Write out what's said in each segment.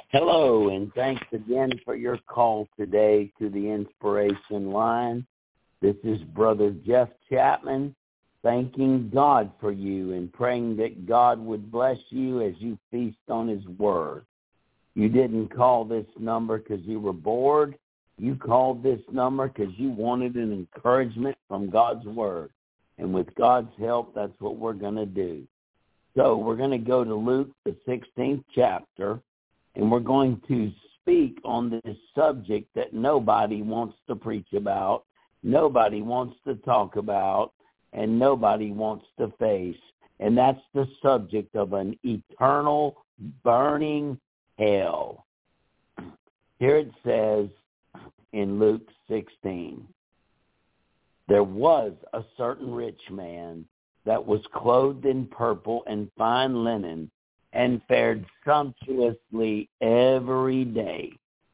Hello, and thanks again for your call today to the Inspiration Line. This is Brother Jeff Chapman, thanking God for you and praying that God would bless you as you feast on His Word. You didn't call this number because you were bored. You called this number because you wanted an encouragement from God's Word. And with God's help, that's what we're going to do. So we're going to go to Luke, the 16th chapter, and we're going to speak on this subject that nobody wants to preach about, nobody wants to talk about, and nobody wants to face. And that's the subject of an eternal burning hell. Here it says in Luke 16, there was a certain rich man that was clothed in purple and fine linen, and fared sumptuously every day.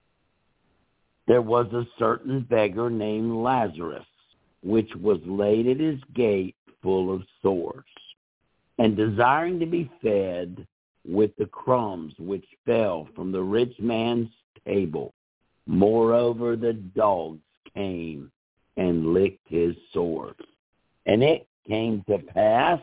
There was a certain beggar named Lazarus, which was laid at his gate full of sores, and desiring to be fed with the crumbs which fell from the rich man's table. Moreover, the dogs came and licked his sores. And it came to pass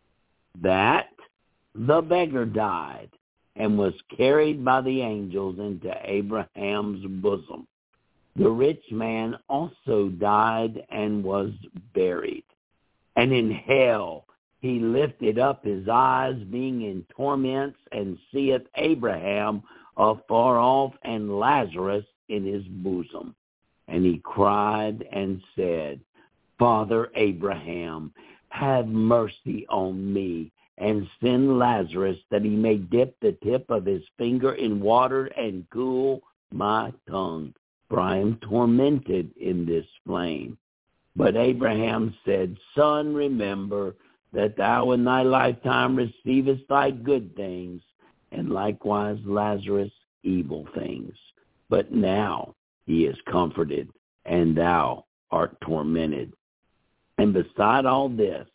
that the beggar died and was carried by the angels into Abraham's bosom. The rich man also died and was buried. And in hell he lifted up his eyes, being in torments, and seeth Abraham afar off and Lazarus in his bosom. And he cried and said, Father Abraham, have mercy on me, and send Lazarus that he may dip the tip of his finger in water and cool my tongue, for I am tormented in this flame. But Abraham said, Son, remember that thou in thy lifetime receivest thy good things, and likewise Lazarus evil things. But now he is comforted, and thou art tormented. And beside all this,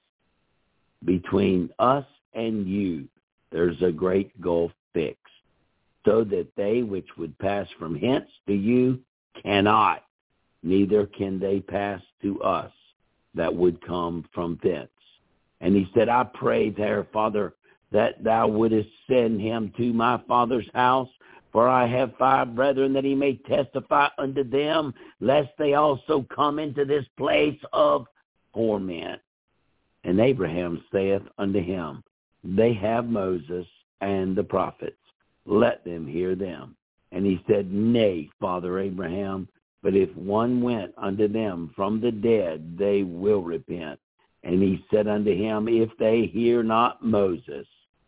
between us and you, there's a great gulf fixed, so that they which would pass from hence to you cannot, neither can they pass to us that would come from thence. And he said, I pray there, Father, that thou wouldest send him to my father's house, for I have 5 brethren, that he may testify unto them, lest they also come into this place of torment. And Abraham saith unto him, They have Moses and the prophets. Let them hear them. And he said, Nay, Father Abraham, but if one went unto them from the dead, they will repent. And he said unto him, If they hear not Moses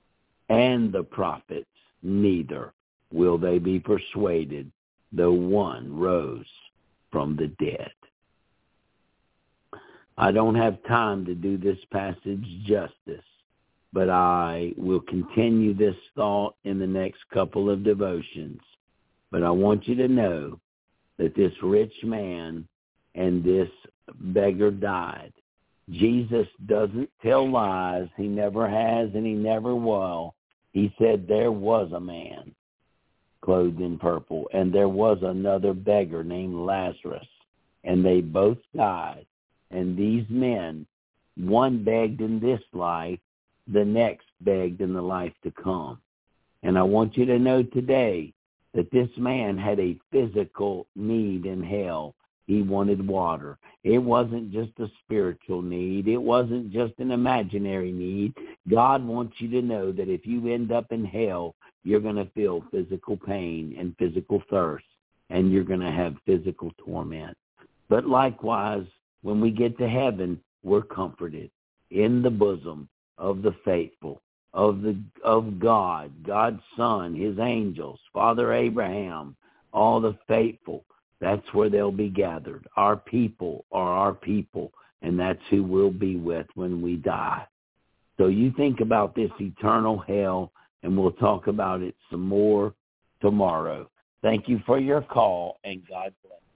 and the prophets, neither will they be persuaded, though one rose from the dead. I don't have time to do this passage justice, but I will continue this thought in the next couple of devotions. But I want you to know that this rich man and this beggar died. Jesus doesn't tell lies. He never has and he never will. He said there was a man clothed in purple, and there was another beggar named Lazarus, and they both died. And these men, one begged in this life, the next begged in the life to come. And I want you to know today that this man had a physical need in hell. He wanted water. It wasn't just a spiritual need. It wasn't just an imaginary need. God wants you to know that if you end up in hell, you're going to feel physical pain and physical thirst, and you're going to have physical torment. But likewise, when we get to heaven, we're comforted in the bosom of the faithful, of God, God's Son, his angels, Father Abraham, all the faithful. That's where they'll be gathered. Our people are our people, and that's who we'll be with when we die. So you think about this eternal hell, and we'll talk about it some more tomorrow. Thank you for your call, and God bless.